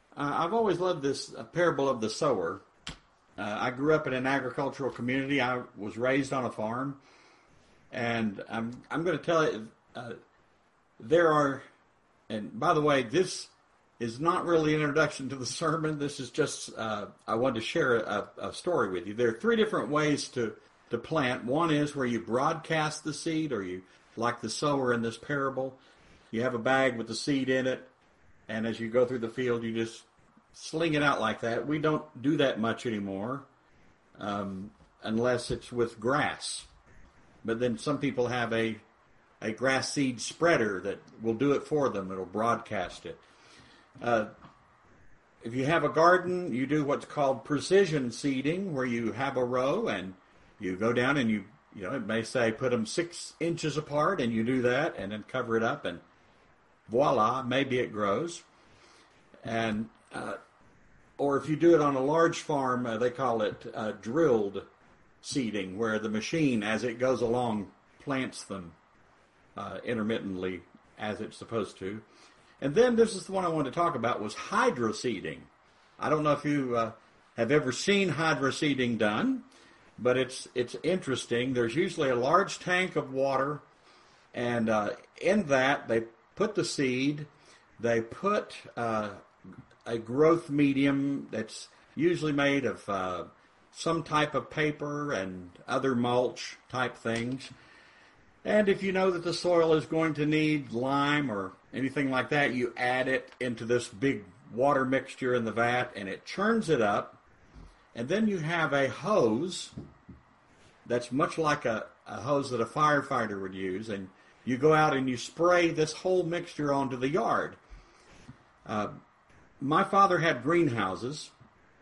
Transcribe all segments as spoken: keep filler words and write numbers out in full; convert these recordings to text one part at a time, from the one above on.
Uh, I've always loved this uh, parable of the sower. Uh, I grew up in an agricultural community. I was raised on a farm. And I'm, I'm going to tell you, uh, there are, and by the way, this is not really an introduction to the sermon. This is just, uh, I wanted to share a, a story with you. There are three different ways to, to plant. One is where you broadcast the seed, or you, like the sower in this parable, you have a bag with the seed in it, and as you go through the field, you just sling it out like that. We don't do that much anymore, um, unless it's with grass. But then some people have a a grass seed spreader that will do it for them. It'll broadcast it. Uh, if you have a garden, you do what's called precision seeding, where you have a row and you go down and you, you know, it may say put them six inches apart, and you do that and then cover it up, and voila, maybe it grows. And uh, or if you do it on a large farm, uh, they call it uh, drilled seeding, where the machine, as it goes along, plants them uh, intermittently as it's supposed to. And then this is the one I wanted to talk about, was hydroseeding. I don't know if you uh, have ever seen hydroseeding done, but it's it's interesting. There's usually a large tank of water, and uh, in that they put the seed, they put uh, a growth medium that's usually made of uh, some type of paper and other mulch type things. And if you know that the soil is going to need lime or anything like that, you add it into this big water mixture in the vat, and it churns it up. And then you have a hose that's much like a, a hose that a firefighter would use, and you go out and you spray this whole mixture onto the yard. Uh, my father had greenhouses,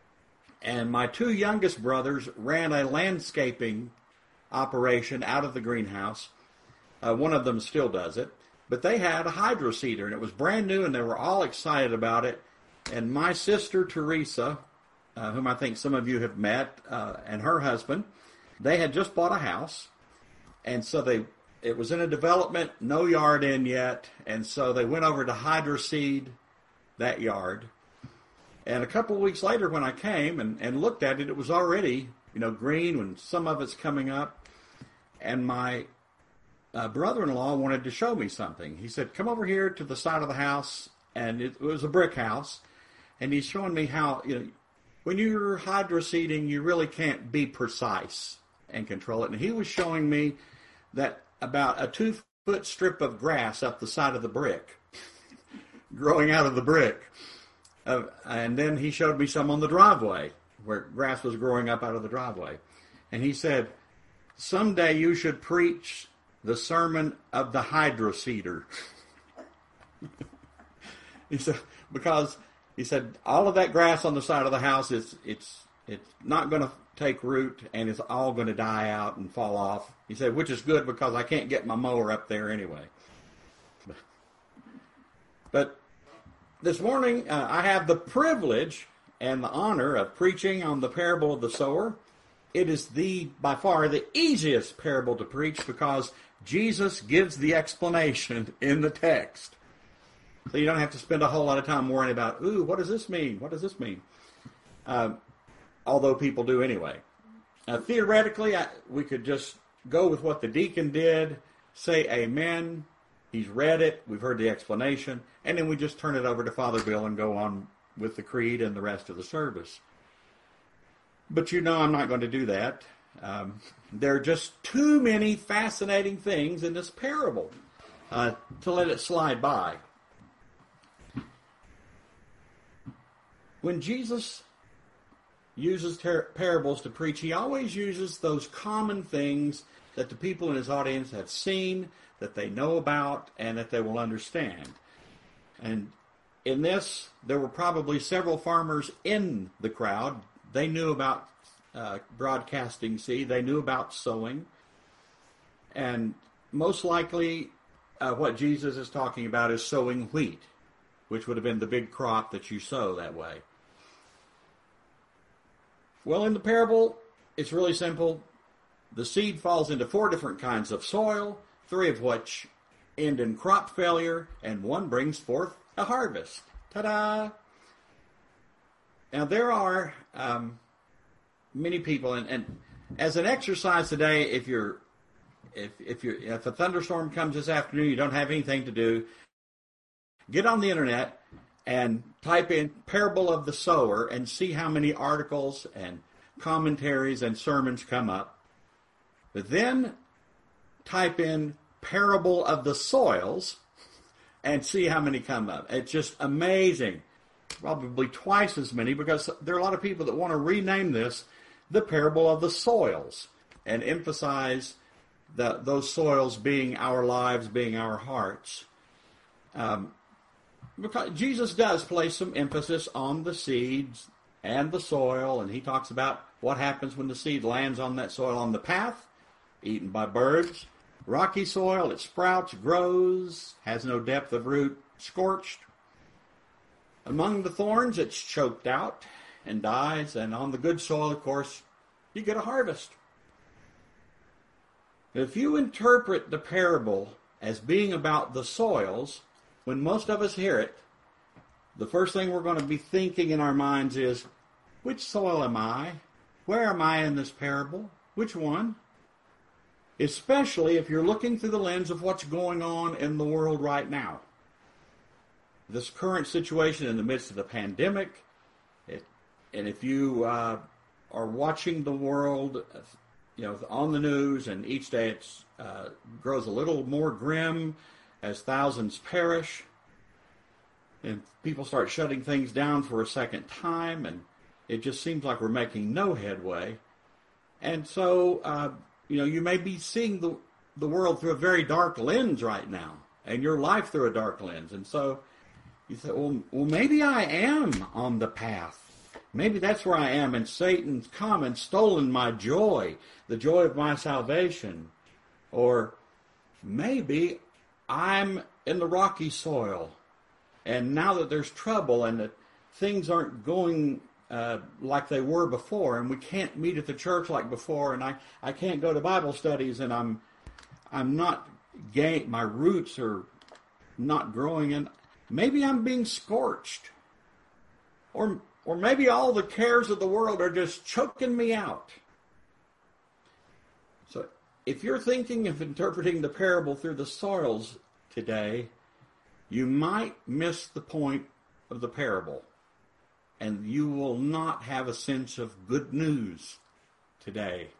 and my two youngest brothers ran a landscaping operation out of the greenhouse. Uh, one of them still does it. But they had a hydroseeder, and it was brand new, and they were all excited about it. And my sister, Teresa, uh, whom I think some of you have met, uh, and her husband, they had just bought a house. And so they it was in a development, no yard in yet. And so they went over to hydroseed that yard. And a couple of weeks later, when I came and, and looked at it, it was already, you know, green, and some of it's coming up. And my uh, brother-in-law wanted to show me something. He said, come over here to the side of the house, and it, it was a brick house. And he's showing me how, you know, when you're hydroseeding, you really can't be precise and control it. And he was showing me that about a two-foot strip of grass up the side of the brick, growing out of the brick. Uh, and then he showed me some on the driveway, where grass was growing up out of the driveway. And he said, someday you should preach the sermon of the hydroseeder. He said, because he said, all of that grass on the side of the house, is it's it's not going to take root, and it's all going to die out and fall off. He said, which is good, because I can't get my mower up there anyway. But this morning, uh, I have the privilege and the honor of preaching on the parable of the sower. It is the, by far, the easiest parable to preach, because Jesus gives the explanation in the text. So you don't have to spend a whole lot of time worrying about, ooh, what does this mean? What does this mean? Uh, although people do anyway. Uh, theoretically, I, we could just go with what the deacon did, say amen. He's read it. We've heard the explanation. And then we just turn it over to Father Bill and go on with the creed and the rest of the service. But you know I'm not going to do that. Um, there are just too many fascinating things in this parable uh, to let it slide by. When Jesus uses ter- parables to preach, he always uses those common things that the people in his audience have seen, that they know about, and that they will understand. And in this, there were probably several farmers in the crowd. They knew about uh, broadcasting seed. They knew about sowing. And most likely, uh, what Jesus is talking about is sowing wheat, which would have been the big crop that you sow that way. Well, in the parable, it's really simple. The seed falls into four different kinds of soil, three of which end in crop failure, and one brings forth a harvest. Ta-da! now there are um, many people, and, and as an exercise today, if you're if if you if a thunderstorm comes this afternoon, you don't have anything to do, get on the internet and type in "parable of the sower" and see how many articles and commentaries and sermons come up. But then type in "parable of the soils" and see how many come up. It's just amazing. Probably twice as many, because there are a lot of people that want to rename this the parable of the soils and emphasize the, those soils being our lives, being our hearts. Um, because Jesus does place some emphasis on the seeds and the soil, and he talks about what happens when the seed lands on that soil on the path, eaten by birds. Rocky soil, it sprouts, grows, has no depth of root, scorched. Among the thorns, it's choked out and dies, and on the good soil, of course, you get a harvest. If you interpret the parable as being about the soils, when most of us hear it, the first thing we're going to be thinking in our minds is, which soil am I? Where am I in this parable? Which one? Especially if you're looking through the lens of what's going on in the world right now. This current situation in the midst of the pandemic, it, and if you uh, are watching the world, you know, on the news, and each day it uh, grows a little more grim as thousands perish, and people start shutting things down for a second time, and it just seems like we're making no headway. And so, uh, you know, you may be seeing the the world through a very dark lens right now, and your life through a dark lens, and so you say, well, well, maybe I am on the path. Maybe that's where I am, and Satan's come and stolen my joy, the joy of my salvation. Or maybe I'm in the rocky soil, and now that there's trouble and that things aren't going uh, like they were before, and we can't meet at the church like before, and I, I can't go to Bible studies, and I'm I'm not gain my roots are not growing in. Maybe I'm being scorched. Or or maybe all the cares of the world are just choking me out. So if you're thinking of interpreting the parable through the soils today, you might miss the point of the parable. And you will not have a sense of good news today.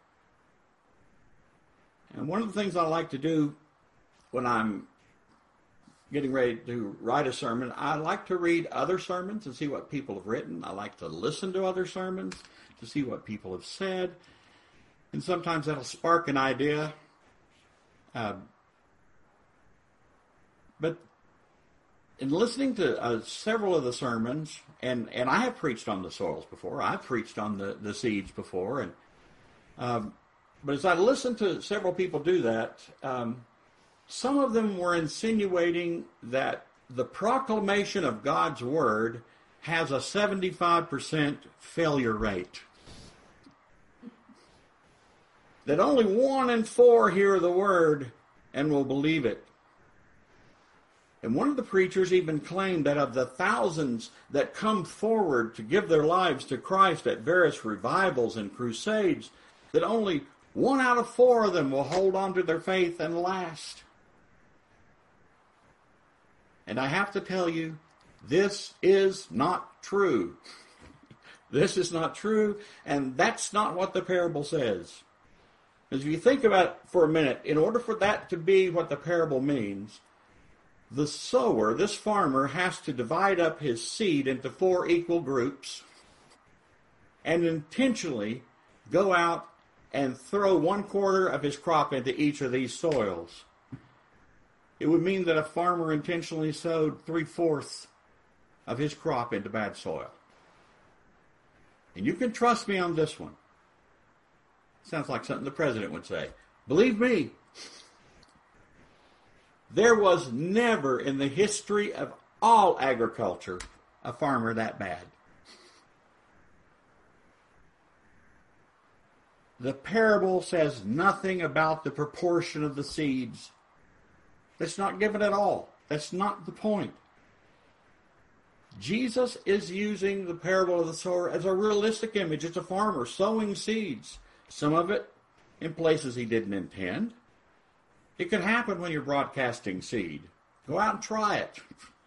And one of the things I like to do when I'm getting ready to write a sermon, I like to read other sermons and see what people have written. I like to listen to other sermons to see what people have said. And sometimes that'll spark an idea. Uh, but in listening to uh, several of the sermons, and, and I have preached on the soils before. I've preached on the, the seeds before. and um, But as I listened to several people do that, um, some of them were insinuating that the proclamation of God's Word has a seventy-five percent failure rate. That only one in four hear the Word and will believe it. And one of the preachers even claimed that of the thousands that come forward to give their lives to Christ at various revivals and crusades, that only one out of four of them will hold on to their faith and last. And I have to tell you, this is not true. This is not true, and that's not what the parable says. Because if you think about it for a minute, in order for that to be what the parable means, the sower, this farmer, has to divide up his seed into four equal groups and intentionally go out and throw one quarter of his crop into each of these soils. It would mean that a farmer intentionally sowed three-fourths of his crop into bad soil. And you can trust me on this one. Sounds like something the president would say. Believe me, there was never in the history of all agriculture a farmer that bad. The parable says nothing about the proportion of the seeds. That's not given at all. That's not the point. Jesus is using the parable of the sower as a realistic image. It's a farmer sowing seeds, some of it in places he didn't intend. It can happen when you're broadcasting seed. Go out and try it.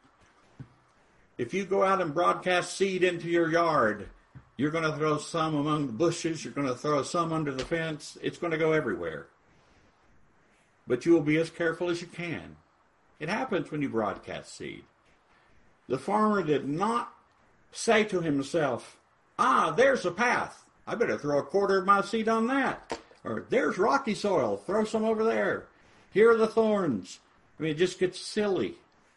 If you go out and broadcast seed into your yard, you're going to throw some among the bushes, you're going to throw some under the fence, it's going to go everywhere. But you will be as careful as you can. It happens when you broadcast seed. The farmer did not say to himself, ah, there's a path. I better throw a quarter of my seed on that. Or there's rocky soil. Throw some over there. Here are the thorns. I mean, it just gets silly.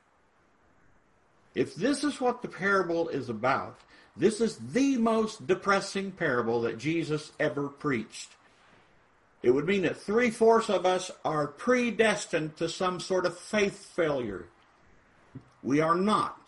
If this is what the parable is about, this is the most depressing parable that Jesus ever preached. It would mean that three-fourths of us are predestined to some sort of faith failure. We are not.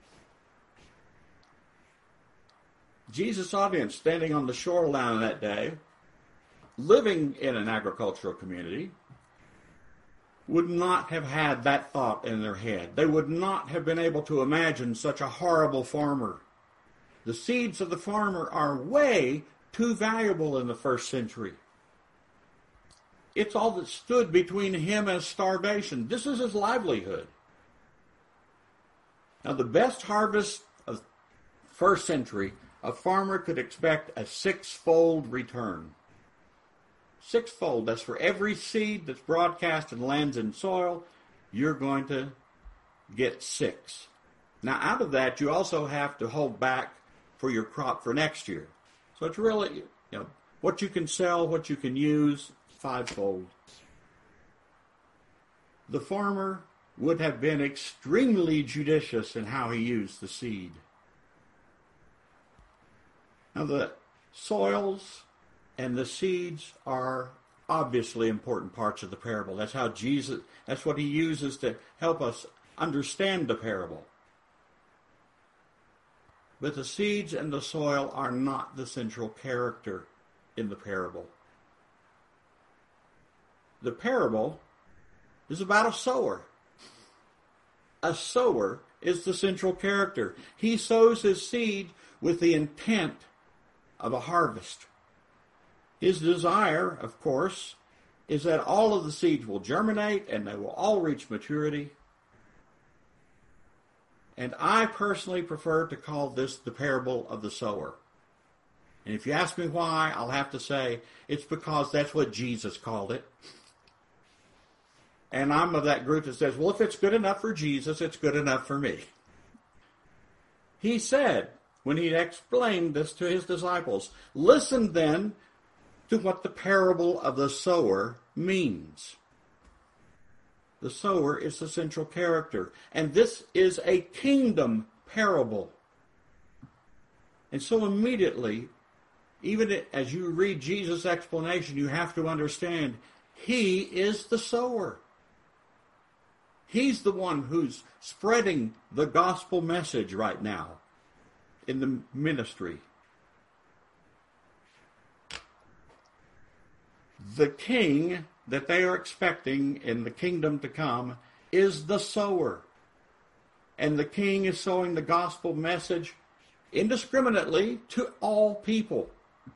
Jesus' audience standing on the shoreline that day, living in an agricultural community, would not have had that thought in their head. They would not have been able to imagine such a horrible farmer. The seeds of the farmer are way too valuable in the first century. It's all that stood between him and starvation. This is his livelihood. Now, the best harvest of first century, a farmer could expect a six-fold return. Sixfold. That's for every seed that's broadcast and lands in soil, you're going to get six. Now, out of that, you also have to hold back for your crop for next year. So it's really, you know, what you can sell, what you can use, fivefold. The farmer would have been extremely judicious in how he used the seed. Now, the soils and the seeds are obviously important parts of the parable. That's how Jesus, that's what he uses to help us understand the parable. But the seeds and the soil are not the central character in the parable. The parable is about a sower. A sower is the central character. He sows his seed with the intent of a harvest. His desire, of course, is that all of the seeds will germinate and they will all reach maturity. And I personally prefer to call this the parable of the sower. And if you ask me why, I'll have to say it's because that's what Jesus called it. And I'm of that group that says, well, if it's good enough for Jesus, it's good enough for me. He said, when he explained this to his disciples, listen then to what the parable of the sower means. The sower is the central character, and this is a kingdom parable. And so immediately, even as you read Jesus' explanation, you have to understand he is the sower. He's the one who's spreading the gospel message right now in the ministry. The king that they are expecting in the kingdom to come is the sower. And the king is sowing the gospel message indiscriminately to all people.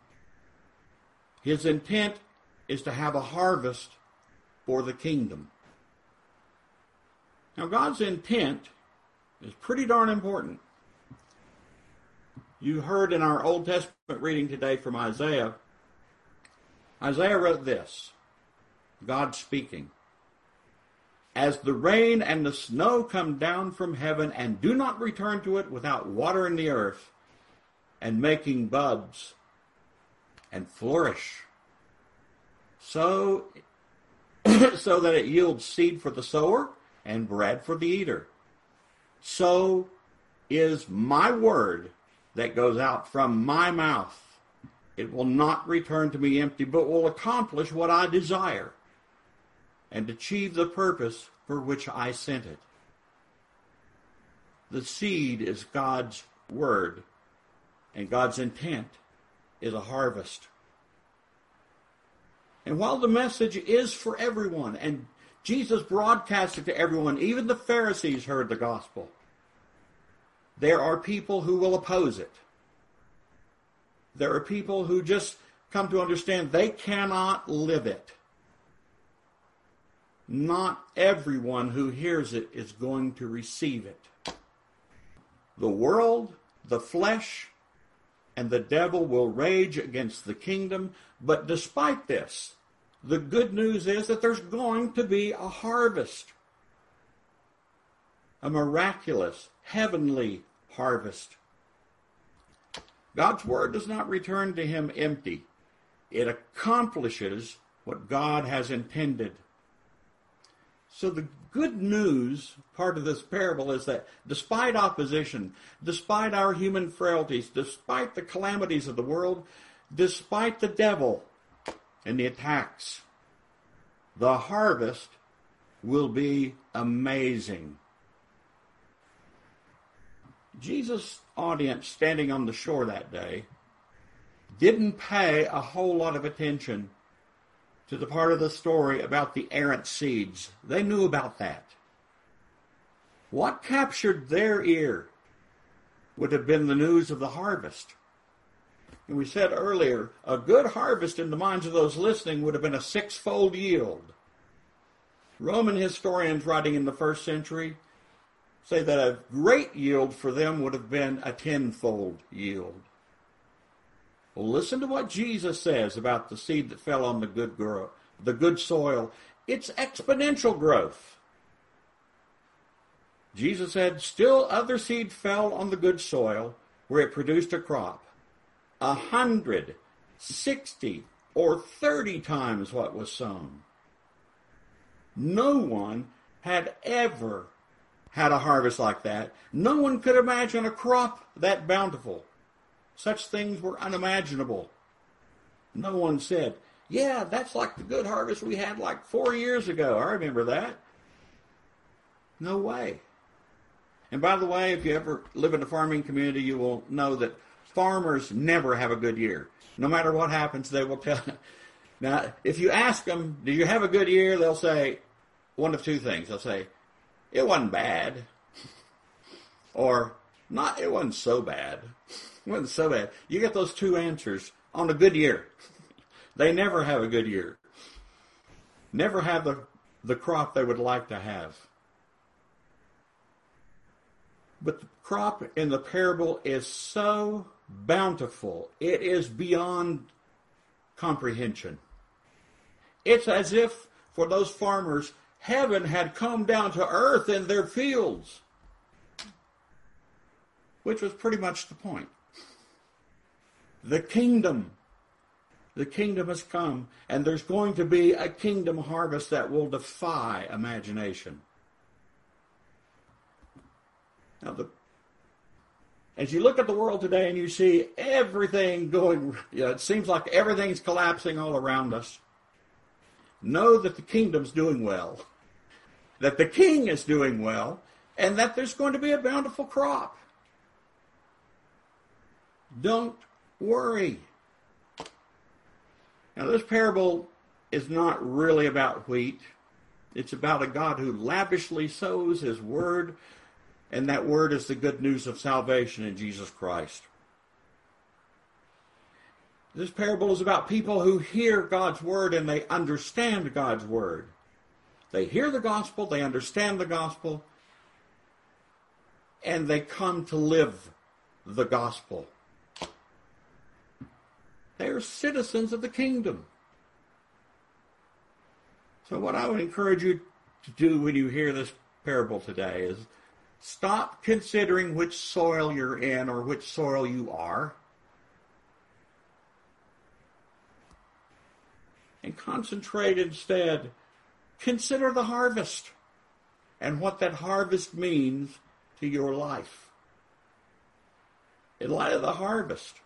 His intent is to have a harvest for the kingdom. Now, God's intent is pretty darn important. You heard in our Old Testament reading today from Isaiah, Isaiah wrote this, God speaking, as the rain and the snow come down from heaven and do not return to it without watering the earth and making buds and flourish, so, so that it yields seed for the sower and bread for the eater. So is my word that goes out from my mouth. It will not return to me empty, but will accomplish what I desire and achieve the purpose for which I sent it. The seed is God's word, and God's intent is a harvest. And while the message is for everyone, and Jesus broadcast it to everyone, even the Pharisees heard the gospel, There are people who will oppose it. There are people who just come to understand they cannot live it. Not everyone who hears it is going to receive it. The world, the flesh, and the devil will rage against the kingdom, but despite this, the good news is that there's going to be a harvest. A miraculous, heavenly harvest. God's word does not return to him empty. It accomplishes what God has intended. So the good news part of this parable is that despite opposition, despite our human frailties, despite the calamities of the world, despite the devil and the attacks, the harvest will be amazing. Jesus' audience standing on the shore that day didn't pay a whole lot of attention to the part of the story about the errant seeds. They knew about that. What captured their ear would have been the news of the harvest. And we said earlier, a good harvest in the minds of those listening would have been a six-fold yield. Roman historians writing in the first century say that a great yield for them would have been a tenfold yield. Well, listen to what Jesus says about the seed that fell on the good grow, the good soil. It's exponential growth. Jesus said, still other seed fell on the good soil where it produced a crop, a hundred, sixty, or thirty times what was sown. No one had ever had a harvest like that. No one could imagine a crop that bountiful. Such things were unimaginable. No one said, yeah, that's like the good harvest we had like four years ago. I remember that. No way. And by the way, if you ever live in a farming community, you will know that farmers never have a good year. No matter what happens, they will tell you. Now, if you ask them, do you have a good year? They'll say one of two things. They'll say, it wasn't bad. Or, not, it wasn't so bad. It wasn't so bad. You get those two answers on a good year. They never have a good year. Never have the, the crop they would like to have. But the crop in the parable is so bountiful. It is beyond comprehension. It's as if, for those farmers, heaven had come down to earth in their fields. Which was pretty much the point. The kingdom. The kingdom has come, and there's going to be a kingdom harvest that will defy imagination. Now, the, as you look at the world today and you see everything going, you know, it seems like everything's collapsing all around us. Know that the kingdom's doing well, that the king is doing well, and that there's going to be a bountiful crop. Don't worry. Now, this parable is not really about wheat. It's about a God who lavishly sows his word, and that word is the good news of salvation in Jesus Christ. This parable is about people who hear God's word and they understand God's word. They hear the gospel, they understand the gospel, and they come to live the gospel. They are citizens of the kingdom. So what I would encourage you to do when you hear this parable today is stop considering which soil you're in or which soil you are, and concentrate instead. Consider the harvest and what that harvest means to your life. In light of the harvest,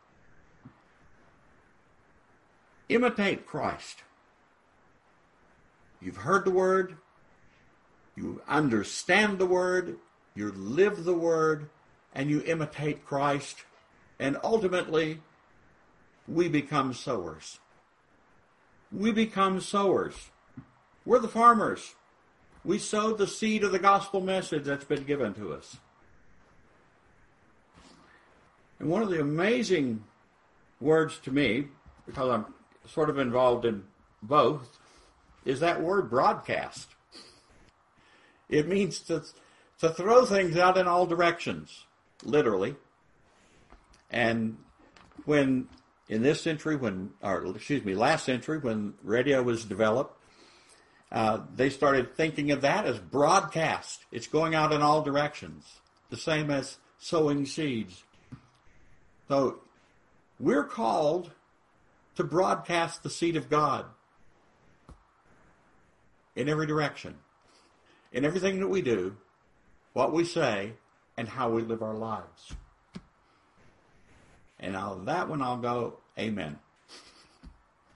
imitate Christ. You've heard the word, you understand the word, you live the word, and you imitate Christ, and ultimately, we become sowers. We become sowers. We're the farmers. We sowed the seed of the gospel message that's been given to us. And one of the amazing words to me, because I'm sort of involved in both, is that word broadcast. It means to, to throw things out in all directions, literally. And when, in this century, when, or excuse me, last century, when radio was developed, uh, they started thinking of that as broadcast. It's going out in all directions, the same as sowing seeds. So we're called to broadcast the seed of God in every direction, in everything that we do, what we say, and how we live our lives. And on that one I'll go, amen.